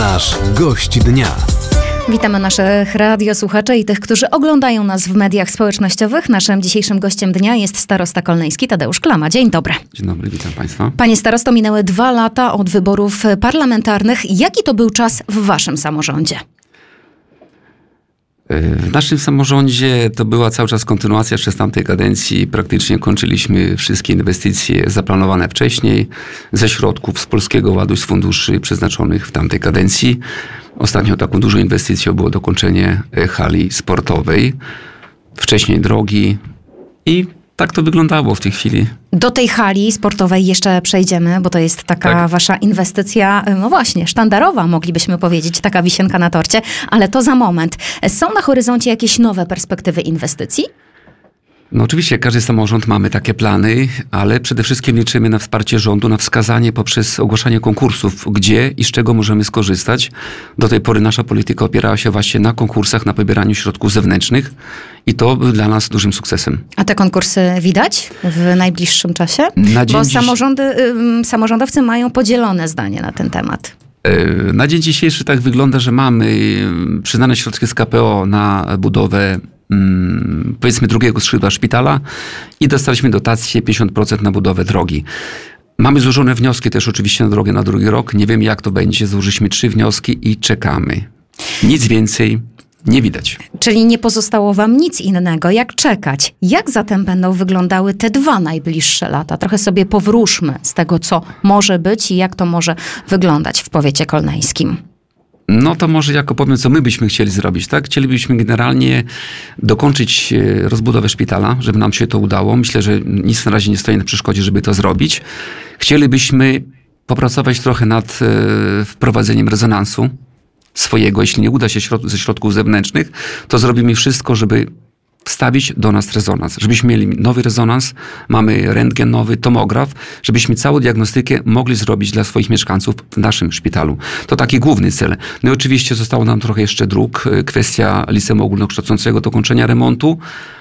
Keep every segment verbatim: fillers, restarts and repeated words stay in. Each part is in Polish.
Nasz gość dnia. Witamy naszych radiosłuchaczy i tych, którzy oglądają nas w mediach społecznościowych. Naszym dzisiejszym gościem dnia jest starosta kolneński Tadeusz Klama. Dzień dobry. Dzień dobry, witam Państwa. Panie starosto, minęły dwa lata od wyborów parlamentarnych. Jaki to był czas w waszym samorządzie? W naszym samorządzie to była cały czas kontynuacja jeszcze z tamtej kadencji. Praktycznie kończyliśmy wszystkie inwestycje zaplanowane wcześniej ze środków z Polskiego Ładu, z funduszy przeznaczonych w tamtej kadencji. Ostatnią taką dużą inwestycją było dokończenie hali sportowej, wcześniej drogi i tak to wyglądało w tej chwili. Do tej hali sportowej jeszcze przejdziemy, bo to jest taka tak. wasza inwestycja, no właśnie, sztandarowa, moglibyśmy powiedzieć, taka wisienka na torcie, ale to za moment. Są na horyzoncie jakieś nowe perspektywy inwestycji? No oczywiście każdy samorząd mamy takie plany, ale przede wszystkim liczymy na wsparcie rządu, na wskazanie poprzez ogłaszanie konkursów, gdzie i z czego możemy skorzystać. Do tej pory nasza polityka opierała się właśnie na konkursach, na pobieraniu środków zewnętrznych i to był dla nas dużym sukcesem. A te konkursy widać w najbliższym czasie? Na dzień Bo dziś... samorządy, y, samorządowcy mają podzielone zdanie na ten temat. Na dzień dzisiejszy tak wygląda, że mamy przyznane środki z K P O na budowę hmm, powiedzmy drugiego skrzydła szpitala i dostaliśmy dotację pięćdziesiąt procent na budowę drogi. Mamy złożone wnioski też oczywiście na drogę na drugi rok. Nie wiem jak to będzie. Złożyliśmy trzy wnioski i czekamy. Nic więcej nie widać. Czyli nie pozostało wam nic innego, jak czekać. Jak zatem będą wyglądały te dwa najbliższe lata? Trochę sobie powróżmy z tego, co może być i jak to może wyglądać w powiecie kolneńskim. No to może jako powiem, co my byśmy chcieli zrobić, tak? Chcielibyśmy generalnie dokończyć rozbudowę szpitala, żeby nam się to udało. Myślę, że nic na razie nie stoi na przeszkodzie, żeby to zrobić. Chcielibyśmy popracować trochę nad e, wprowadzeniem rezonansu swojego. Jeśli nie uda się środ- ze środków zewnętrznych, to zrobimy wszystko, żeby wstawić do nas rezonans. Żebyśmy mieli nowy rezonans, mamy rentgen nowy, tomograf, żebyśmy całą diagnostykę mogli zrobić dla swoich mieszkańców w naszym szpitalu. To taki główny cel. No i oczywiście zostało nam trochę jeszcze dróg. Kwestia liceum ogólnokształcącego, dokończenia remontu.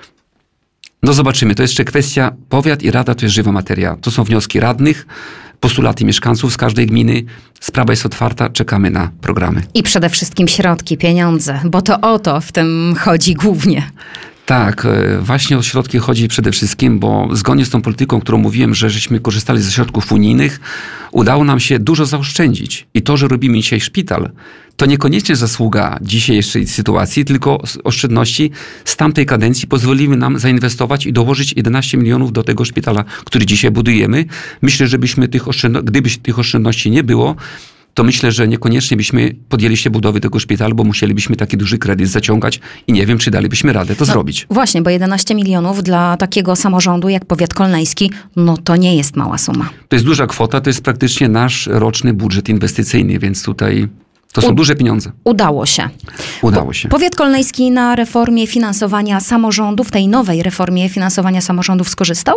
No zobaczymy. To jeszcze kwestia, powiat i rada to jest żywa materia. To są wnioski radnych, postulaty mieszkańców z każdej gminy. Sprawa jest otwarta, czekamy na programy. I przede wszystkim środki, pieniądze, bo to o to w tym chodzi głównie. Tak, właśnie o środki chodzi przede wszystkim, bo zgodnie z tą polityką, którą mówiłem, że żeśmy korzystali ze środków unijnych, udało nam się dużo zaoszczędzić. I to, że robimy dzisiaj szpital, to niekoniecznie zasługa dzisiejszej sytuacji, tylko oszczędności z tamtej kadencji pozwoliły nam zainwestować i dołożyć jedenaście milionów do tego szpitala, który dzisiaj budujemy. Myślę, że byśmy tych oszczędności, gdyby tych oszczędności nie było, to myślę, że niekoniecznie byśmy podjęli się budowy tego szpitala, bo musielibyśmy taki duży kredyt zaciągać i nie wiem, czy dalibyśmy radę to no, zrobić. Właśnie, bo jedenaście milionów dla takiego samorządu jak powiat kolneński, no to nie jest mała suma. To jest duża kwota, to jest praktycznie nasz roczny budżet inwestycyjny, więc tutaj to są U- duże pieniądze. Udało się. Udało się. Powiat kolneński na reformie finansowania samorządów, tej nowej reformie finansowania samorządów skorzystał?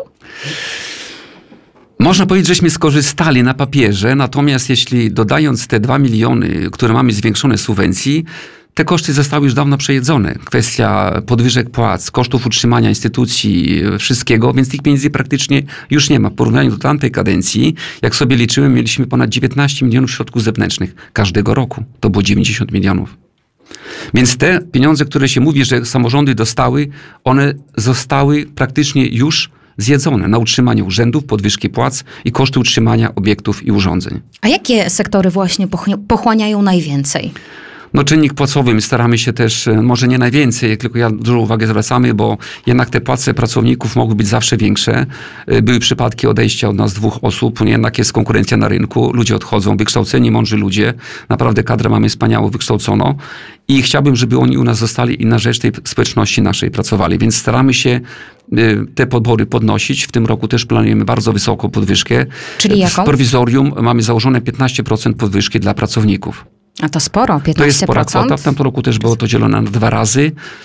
Można powiedzieć, żeśmy skorzystali na papierze, natomiast jeśli dodając te dwa miliony, które mamy zwiększone subwencji, te koszty zostały już dawno przejedzone. Kwestia podwyżek płac, kosztów utrzymania instytucji, wszystkiego, więc tych pieniędzy praktycznie już nie ma. W porównaniu do tamtej kadencji, jak sobie liczyłem, mieliśmy ponad dziewiętnaście milionów środków zewnętrznych każdego roku. To było dziewięćdziesiąt milionów. Więc te pieniądze, które się mówi, że samorządy dostały, one zostały praktycznie już zjedzone na utrzymanie urzędów, podwyżki płac i koszty utrzymania obiektów i urządzeń. A jakie sektory właśnie pochłaniają najwięcej? No czynnik płacowy, my staramy się też, może nie najwięcej, tylko ja dużą uwagę zwracamy, bo jednak te płace pracowników mogły być zawsze większe. Były przypadki odejścia od nas dwóch osób, jednak jest konkurencja na rynku, ludzie odchodzą, wykształceni, mądrzy ludzie, naprawdę kadrę mamy wspaniałą, wykształconą i chciałbym, żeby oni u nas zostali i na rzecz tej społeczności naszej pracowali, więc staramy się te podbory podnosić. W tym roku też planujemy bardzo wysoką podwyżkę. Czyli jaką? W prowizorium mamy założone piętnaście procent podwyżki dla pracowników. A to sporo, piętnaście procent. To jest spora kwota. W tamtym roku też było to dzielone na dwa razy.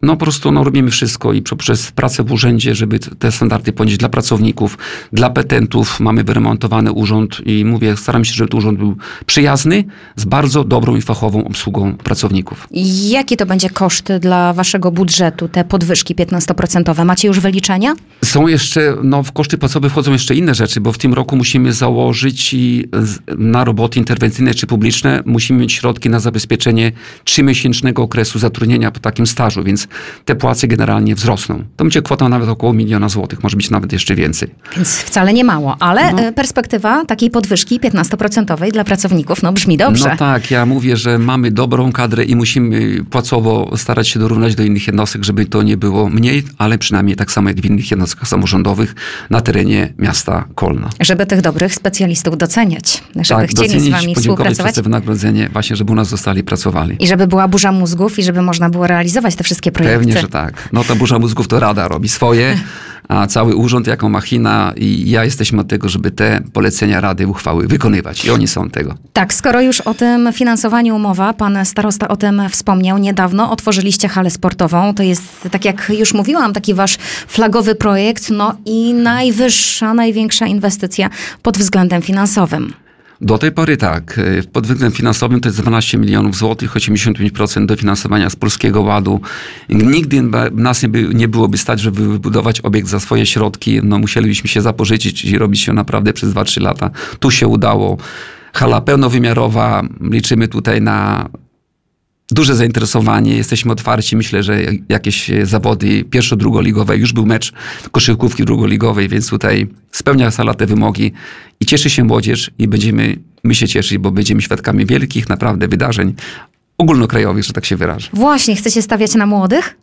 No po prostu no, robimy wszystko i poprzez pracę w urzędzie, żeby te standardy ponieść dla pracowników, dla petentów. Mamy wyremontowany urząd i mówię, staram się, żeby ten urząd był przyjazny, z bardzo dobrą i fachową obsługą pracowników. Jakie to będzie koszty dla waszego budżetu, te podwyżki piętnastoprocentowe? Macie już wyliczenia? Są jeszcze, no w koszty płacowe wchodzą jeszcze inne rzeczy, bo w tym roku musimy założyć i na roboty interwencyjne czy publiczne musimy mieć środki na zabezpieczenie trzymiesięcznego okresu zatrudnienia po takim stażu, więc te płace generalnie wzrosną. To będzie kwota nawet około miliona złotych, może być nawet jeszcze więcej. Więc wcale nie mało, ale no. perspektywa takiej podwyżki piętnastoprocentowej dla pracowników, no brzmi dobrze. No tak, ja mówię, że mamy dobrą kadrę i musimy płacowo starać się dorównać do innych jednostek, żeby to nie było mniej, ale przynajmniej tak samo jak w innych jednostkach samorządowych na terenie miasta Kolna. Żeby tych dobrych specjalistów doceniać, żeby tak, chcieli docenić, z wami współpracować. Za wynagrodzenie, właśnie żeby u nas zostali pracowali. I żeby była burza mózgów i żeby można było realizować te wszystkie projekty. Pewnie, że tak. No to burza mózgów to Rada robi swoje, a cały urząd jako machina i ja jesteśmy od tego, żeby te polecenia Rady, uchwały wykonywać i oni są tego. Tak, skoro już o tym finansowaniu mowa, pan starosta o tym wspomniał, niedawno otworzyliście halę sportową. To jest, tak jak już mówiłam, taki wasz flagowy projekt, no i najwyższa, największa inwestycja pod względem finansowym. Do tej pory tak. Pod względem finansowym to jest dwanaście milionów złotych, osiemdziesiąt pięć procent dofinansowania z Polskiego Ładu. Nigdy nas nie, by, nie byłoby stać, żeby wybudować obiekt za swoje środki. No, musielibyśmy się zapożyczyć i robić się naprawdę przez dwa trzy lata. Tu się udało. Hala pełnowymiarowa. Liczymy tutaj na duże zainteresowanie. Jesteśmy otwarci. Myślę, że jakieś zawody pierwszo-drugoligowe. Już był mecz koszykówki drugoligowej, więc tutaj spełnia sala te wymogi i cieszy się młodzież i będziemy my się cieszyć, bo będziemy świadkami wielkich naprawdę wydarzeń ogólnokrajowych, że tak się wyrażę. Właśnie, chcecie stawiać na młodych?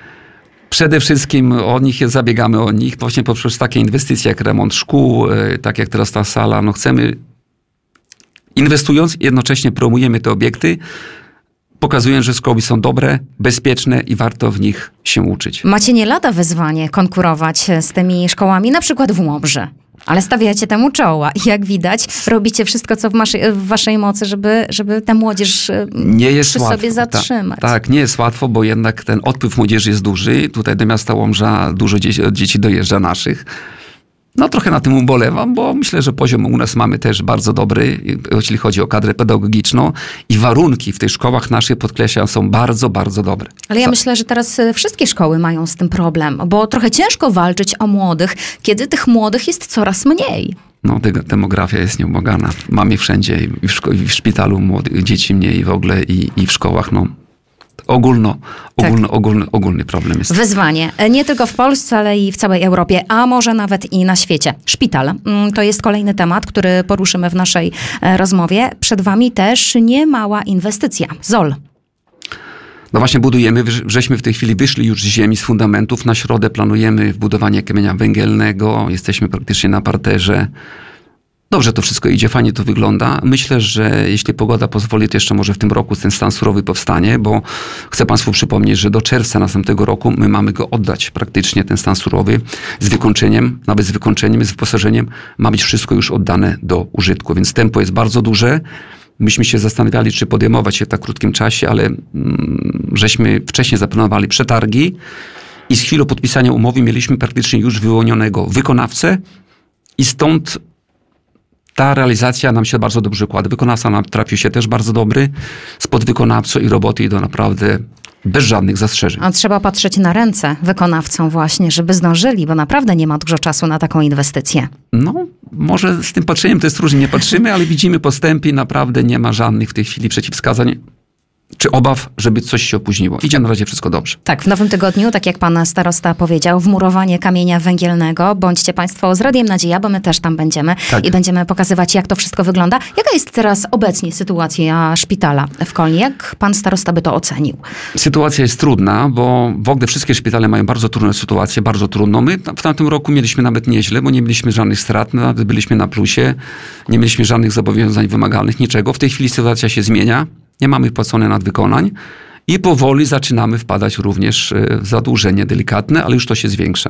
Przede wszystkim o nich jest, zabiegamy o nich właśnie poprzez takie inwestycje jak remont szkół, tak jak teraz ta sala. No chcemy, inwestując, jednocześnie promujemy te obiekty, pokazując, że szkoły są dobre, bezpieczne i warto w nich się uczyć. Macie nie lada wyzwanie konkurować z tymi szkołami, na przykład w Łomży. Ale stawiacie temu czoła. Jak widać, robicie wszystko, co w, maszej, w waszej mocy, żeby, żeby tę młodzież nie jest przy łatwo. sobie zatrzymać. Ta, tak, nie jest łatwo, bo jednak ten odpływ młodzieży jest duży. Tutaj do miasta Łomża dużo dzieci, dzieci dojeżdża naszych. No trochę na tym ubolewam, bo myślę, że poziom u nas mamy też bardzo dobry, jeśli chodzi o kadrę pedagogiczną i warunki w tych szkołach naszych, podkreślam, są bardzo, bardzo dobre. Ale ja Co? myślę, że teraz wszystkie szkoły mają z tym problem, bo trochę ciężko walczyć o młodych, kiedy tych młodych jest coraz mniej. No, demografia jest nieubłagana. Mamy wszędzie, i w, szko- i w szpitalu młodych, dzieci mniej w ogóle i, i w szkołach, no. Ogólno, ogólno, tak. ogólny, ogólny problem jest. Wyzwanie. Nie tylko w Polsce, ale i w całej Europie, a może nawet i na świecie. Szpital. To jest kolejny temat, który poruszymy w naszej rozmowie. Przed wami też niemała inwestycja. ZOL. No właśnie budujemy, żeśmy w tej chwili wyszli już z ziemi, z fundamentów. Na środę planujemy wbudowanie kamienia węgielnego. Jesteśmy praktycznie na parterze. Dobrze to wszystko idzie, fajnie to wygląda. Myślę, że jeśli pogoda pozwoli, to jeszcze może w tym roku ten stan surowy powstanie, bo chcę Państwu przypomnieć, że do czerwca następnego roku my mamy go oddać praktycznie, ten stan surowy, z wykończeniem, nawet z wykończeniem, z wyposażeniem, ma być wszystko już oddane do użytku, więc tempo jest bardzo duże. Myśmy się zastanawiali, czy podejmować się w tak krótkim czasie, ale mm, żeśmy wcześniej zaplanowali przetargi i z chwilą podpisania umowy mieliśmy praktycznie już wyłonionego wykonawcę i stąd ta realizacja nam się bardzo dobrze układa. Wykonawca nam trafił się też bardzo dobry. Z podwykonawcą i roboty idą naprawdę bez żadnych zastrzeżeń. A trzeba patrzeć na ręce wykonawcom właśnie, żeby zdążyli, bo naprawdę nie ma dużo czasu na taką inwestycję. No, może z tym patrzeniem to jest różnie, nie patrzymy, ale widzimy postępy, naprawdę nie ma żadnych w tej chwili przeciwwskazań czy obaw, żeby coś się opóźniło. Idzie na razie wszystko dobrze. Tak, w nowym tygodniu, tak jak pan starosta powiedział, wmurowanie kamienia węgielnego. Bądźcie państwo z Radiem Nadzieja, bo my też tam będziemy tak. i będziemy pokazywać, jak to wszystko wygląda. Jaka jest teraz obecnie sytuacja szpitala w Kolnie? Jak pan starosta by to ocenił? Sytuacja jest trudna, bo w ogóle wszystkie szpitale mają bardzo trudną sytuację, bardzo trudną. My w tamtym roku mieliśmy nawet nieźle, bo nie mieliśmy żadnych strat, nawet byliśmy na plusie, nie mieliśmy żadnych zobowiązań wymagalnych, niczego. W tej chwili sytuacja się zmienia. Nie mamy wpłaconych nadwykonań i powoli zaczynamy wpadać również w zadłużenie delikatne, ale już to się zwiększa, nie?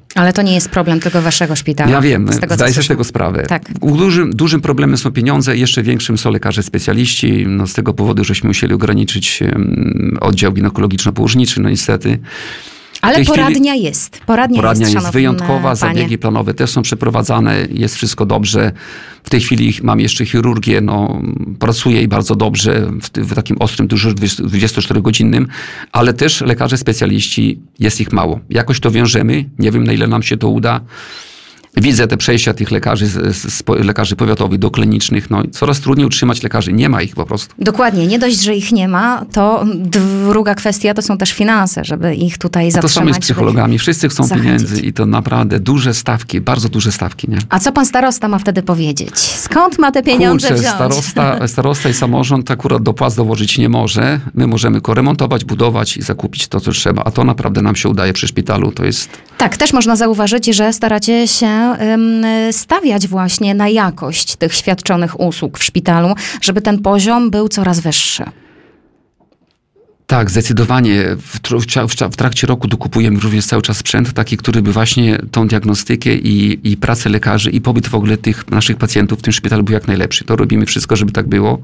Ale to nie jest problem tylko waszego szpitala. Ja wiem, zdaję sobie z tego sprawę. Tak. Dużym, dużym problemem są pieniądze, jeszcze większym są lekarze specjaliści. No, z tego powodu, żeśmy musieli ograniczyć um, oddział ginekologiczno-położniczy, no niestety. Ale poradnia chwili, jest. Poradnia, poradnia jest, jest wyjątkowa, panie. Zabiegi planowe też są przeprowadzane, jest wszystko dobrze. W tej chwili mam jeszcze chirurgię, no, pracuję i bardzo dobrze w, w takim ostrym dyżurze dwudziestoczterogodzinnym, ale też lekarze specjaliści, jest ich mało. Jakoś to wiążemy, nie wiem na ile nam się to uda. Widzę te przejścia tych lekarzy, z, z, lekarzy powiatowych do klinicznych. No, coraz trudniej utrzymać lekarzy. Nie ma ich po prostu. Dokładnie. Nie dość, że ich nie ma, to druga kwestia to są też finanse, żeby ich tutaj zatrzymać. To samo jest z psychologami. Wszyscy chcą zachęcić. Pieniędzy i to naprawdę duże stawki, bardzo duże stawki. Nie? A co pan starosta ma wtedy powiedzieć? Skąd ma te pieniądze Kurczę, wziąć? Starosta, starosta i samorząd akurat do płac dołożyć nie może. My możemy tylko remontować, budować i zakupić to, co trzeba. A to naprawdę nam się udaje przy szpitalu. To jest... Tak, też można zauważyć, że staracie się stawiać właśnie na jakość tych świadczonych usług w szpitalu, żeby ten poziom był coraz wyższy. Tak, zdecydowanie. W, w, w trakcie roku dokupujemy również cały czas sprzęt, taki, który by właśnie tą diagnostykę i, i pracę lekarzy i pobyt w ogóle tych naszych pacjentów w tym szpitalu był jak najlepszy. To robimy wszystko, żeby tak było.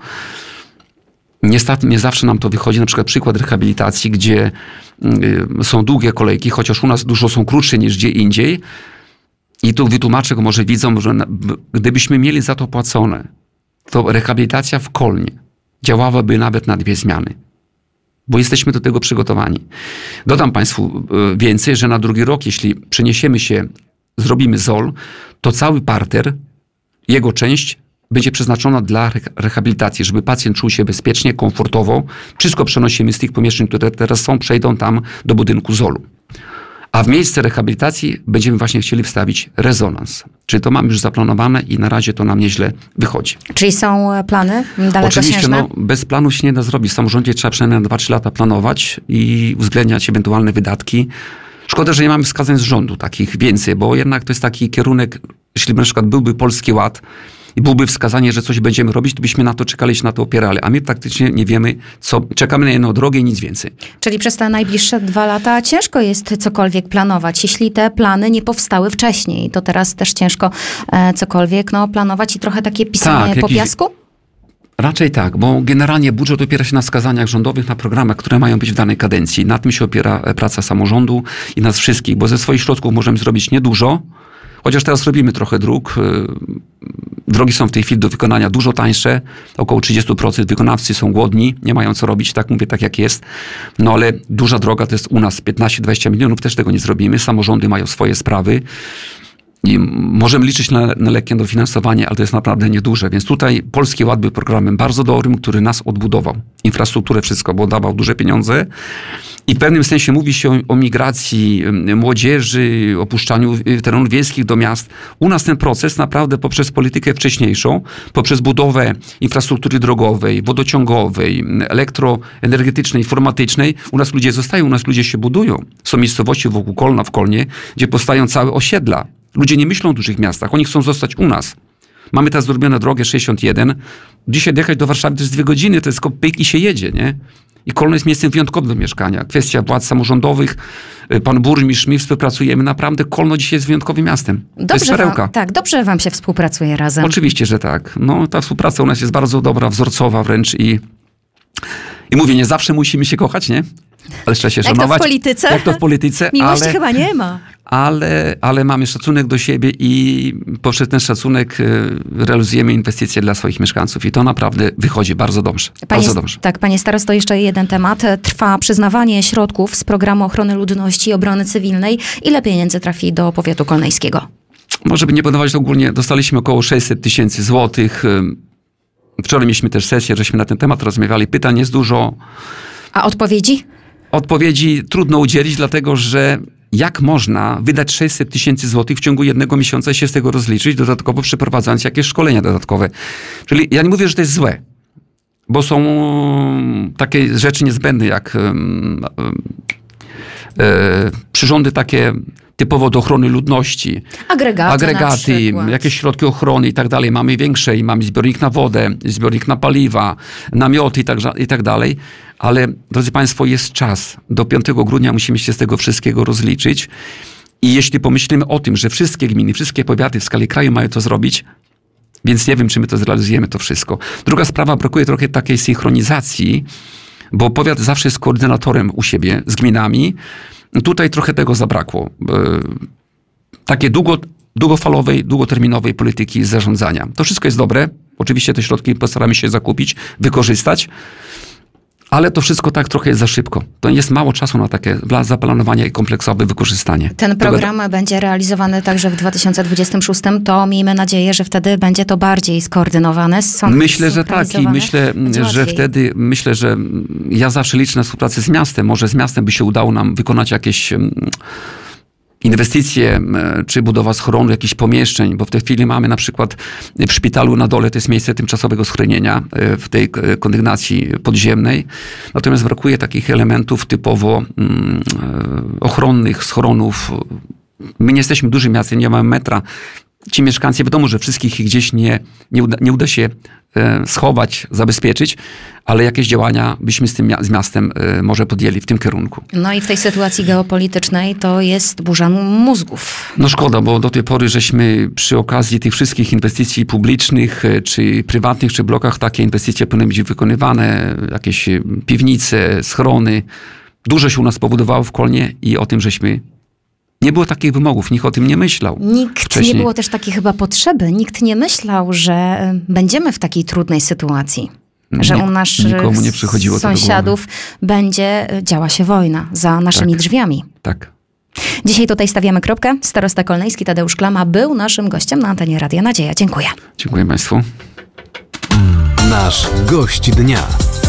Niestety nie zawsze nam to wychodzi. Na przykład przykład rehabilitacji, gdzie y, są długie kolejki, chociaż u nas dużo są krótsze niż gdzie indziej. I tu wytłumaczę, może widzą, że na, gdybyśmy mieli za to płacone, to rehabilitacja w Kolnie działałaby nawet na dwie zmiany. Bo jesteśmy do tego przygotowani. Dodam Państwu więcej, że na drugi rok, jeśli przeniesiemy się, zrobimy Z O L, to cały parter, jego część będzie przeznaczona dla rehabilitacji, żeby pacjent czuł się bezpiecznie, komfortowo. Wszystko przenosimy z tych pomieszczeń, które teraz są, przejdą tam do budynku Z O L-u. A w miejsce rehabilitacji będziemy właśnie chcieli wstawić rezonans. Czyli to mamy już zaplanowane i na razie to nam nieźle wychodzi. Czyli są plany dalekosiężne? Oczywiście, no, bez planu się nie da zrobić. W samorządzie trzeba przynajmniej na dwa trzy lata planować i uwzględniać ewentualne wydatki. Szkoda, że nie mamy wskazań z rządu takich więcej, bo jednak to jest taki kierunek, jeśli na przykład byłby Polski Ład, i byłoby wskazanie, że coś będziemy robić, to byśmy na to czekali, się na to opierali. A my praktycznie nie wiemy, co. Czekamy na jedną drogę i nic więcej. Czyli przez te najbliższe dwa lata ciężko jest cokolwiek planować, jeśli te plany nie powstały wcześniej. To teraz też ciężko e, cokolwiek no, planować i trochę takie pisanie tak, po jakiś... piasku? Raczej tak, bo generalnie budżet opiera się na wskazaniach rządowych, na programach, które mają być w danej kadencji. Na tym się opiera praca samorządu i nas wszystkich, bo ze swoich środków możemy zrobić niedużo, chociaż teraz robimy trochę dróg. Drogi są w tej chwili do wykonania dużo tańsze, około trzydzieści procent. Wykonawcy są głodni, nie mają co robić, tak mówię, tak jak jest. No ale duża droga to jest u nas piętnaście dwadzieścia milionów, też tego nie zrobimy. Samorządy mają swoje sprawy i możemy liczyć na, na lekkie dofinansowanie, ale to jest naprawdę nieduże. Więc tutaj Polski Ład był programem bardzo dobrym, który nas odbudował. Infrastrukturę, wszystko, bo dawał duże pieniądze. I w pewnym sensie mówi się o, o migracji młodzieży, opuszczaniu terenów wiejskich do miast. U nas ten proces naprawdę poprzez politykę wcześniejszą, poprzez budowę infrastruktury drogowej, wodociągowej, elektroenergetycznej, informatycznej, u nas ludzie zostają, u nas ludzie się budują. Są miejscowości wokół Kolna, w Kolnie, gdzie powstają całe osiedla. Ludzie nie myślą o dużych miastach, oni chcą zostać u nas. Mamy teraz zrobioną drogę sześćdziesiąt jeden. Dzisiaj dojechać do Warszawy to jest dwie godziny, to jest tylko pyk i się jedzie, nie? I Kolno jest miejscem wyjątkowym do mieszkania. Kwestia władz samorządowych, pan burmistrz, my współpracujemy. Naprawdę Kolno dzisiaj jest wyjątkowym miastem. Dobrze to jest perełka. Wam, tak, dobrze wam się współpracuje razem. Oczywiście, że tak. No, ta współpraca u nas jest bardzo dobra, wzorcowa wręcz i, i mówię, nie zawsze musimy się kochać, nie? Ale trzeba się Jak szanować. Jak to w polityce? Jak to w polityce. Miłości ale... chyba nie ma. Ale, ale mamy szacunek do siebie i poprzez ten szacunek realizujemy inwestycje dla swoich mieszkańców i to naprawdę wychodzi bardzo dobrze. Panie, bardzo dobrze. Tak, panie starosto, jeszcze jeden temat. Trwa przyznawanie środków z programu ochrony ludności i obrony cywilnej. Ile pieniędzy trafi do powiatu kolneńskiego? Może by nie podawać, to ogólnie dostaliśmy około sześćset tysięcy złotych. Wczoraj mieliśmy też sesję, żeśmy na ten temat rozmawiali. Pytań jest dużo. A odpowiedzi? Odpowiedzi trudno udzielić, dlatego że jak można wydać sześćset tysięcy złotych w ciągu jednego miesiąca i się z tego rozliczyć, dodatkowo przeprowadzając jakieś szkolenia dodatkowe. Czyli ja nie mówię, że to jest złe, bo są takie rzeczy niezbędne, jak um, e, przyrządy takie typowo do ochrony ludności. Agregaty, agregaty jakieś środki ochrony i tak dalej. Mamy większe i mamy zbiornik na wodę, zbiornik na paliwa, namioty i tak, i tak dalej. Ale, drodzy Państwo, jest czas. Do piątego grudnia musimy się z tego wszystkiego rozliczyć. I jeśli pomyślimy o tym, że wszystkie gminy, wszystkie powiaty w skali kraju mają to zrobić, więc nie wiem, czy my to zrealizujemy to wszystko. Druga sprawa, brakuje trochę takiej synchronizacji, bo powiat zawsze jest koordynatorem u siebie z gminami. Tutaj trochę tego zabrakło. Takie długo, długofalowej, długoterminowej polityki zarządzania. To wszystko jest dobre. Oczywiście te środki postaramy się zakupić, wykorzystać, ale to wszystko tak trochę jest za szybko. To jest mało czasu na takie zaplanowanie i kompleksowe wykorzystanie. Ten program Tego... będzie realizowany także w dwa tysiące dwudziestym szóstym. To miejmy nadzieję, że wtedy będzie to bardziej skoordynowane. Myślę, że tak i myślę, że wtedy, myślę, że ja zawsze liczę na współpracę z miastem. Może z miastem by się udało nam wykonać jakieś inwestycje, czy budowa schronu, jakichś pomieszczeń, bo w tej chwili mamy na przykład w szpitalu na dole, to jest miejsce tymczasowego schronienia w tej kondygnacji podziemnej. Natomiast brakuje takich elementów typowo mm, ochronnych, schronów. My nie jesteśmy dużym miastem, nie mamy metra. Ci mieszkańcy, wiadomo, że wszystkich ich gdzieś nie, nie, uda, nie uda się e, schować, zabezpieczyć, ale jakieś działania byśmy z tym z miastem e, może podjęli w tym kierunku. No i w tej sytuacji geopolitycznej to jest burza mózgów. No szkoda, bo do tej pory żeśmy przy okazji tych wszystkich inwestycji publicznych, czy prywatnych, czy blokach, takie inwestycje powinny być wykonywane, jakieś piwnice, schrony. Dużo się u nas pobudowało w Kolnie i o tym żeśmy nie było takich wymogów, nikt o tym nie myślał. Nikt wcześniej. Nie było też takiej chyba potrzeby. Nikt nie myślał, że będziemy w takiej trudnej sytuacji. Że Nik, u naszych nie przychodziło sąsiadów będzie działa się wojna za naszymi tak, drzwiami. Tak. Dzisiaj tutaj stawiamy kropkę. Starosta kolneński Tadeusz Klama był naszym gościem na antenie Radia Nadzieja. Dziękuję. Dziękuję Państwu. Nasz gość dnia.